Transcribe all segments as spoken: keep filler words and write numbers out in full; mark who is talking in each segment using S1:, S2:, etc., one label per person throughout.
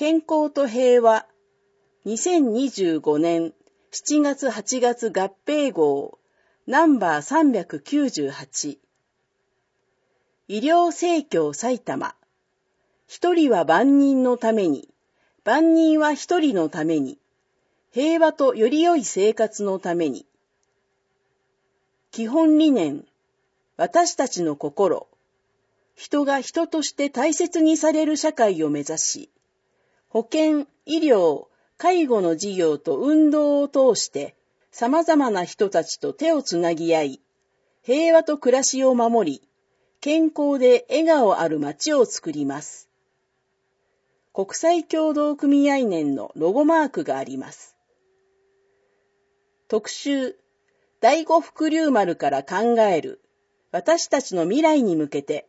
S1: 健康と平和にせんにじゅうごねんしちがつはちがつ合併号ナンバーさんびゃくきゅうじゅうはち。医療盛況埼玉。一人は万人のために、万人は一人のために、平和とより良い生活のために。基本理念、私たちの心、人が人として大切にされる社会を目指し、保健、医療、介護の事業と運動を通して様々な人たちと手をつなぎ合い、平和と暮らしを守り、健康で笑顔ある街を作ります。国際協同組合年のロゴマークがあります。特集、第五福竜丸から考える、私たちの未来に向けて。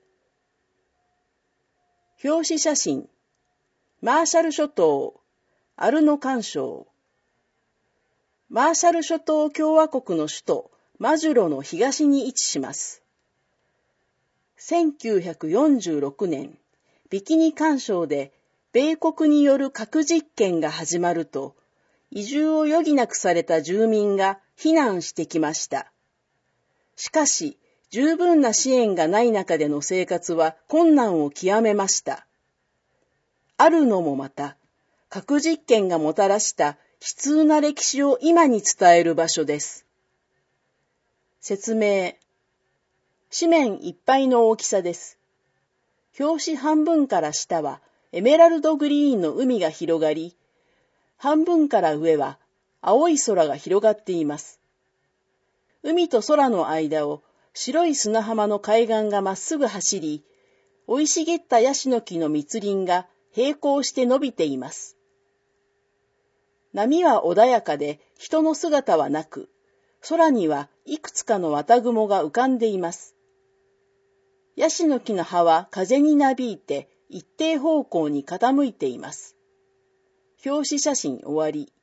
S1: 表紙写真、マーシャル諸島、アルノ環礁。マーシャル諸島共和国の首都、マジュロの東に位置します。せんきゅうひゃくよんじゅうろくねん、ビキニ環礁で米国による核実験が始まると、移住を余儀なくされた住民が避難してきました。しかし、十分な支援がない中での生活は困難を極めました。あるのもまた、核実験がもたらした悲痛な歴史を今に伝える場所です。説明。紙面いっぱいの大きさです。表紙半分から下はエメラルドグリーンの海が広がり、半分から上は青い空が広がっています。海と空の間を白い砂浜の海岸がまっすぐ走り、生い茂ったヤシの木の密林が並行して伸びています。波は穏やかで人の姿はなく、空にはいくつかの綿雲が浮かんでいます。ヤシの木の葉は風になびいて一定方向に傾いています。表紙写真終わり。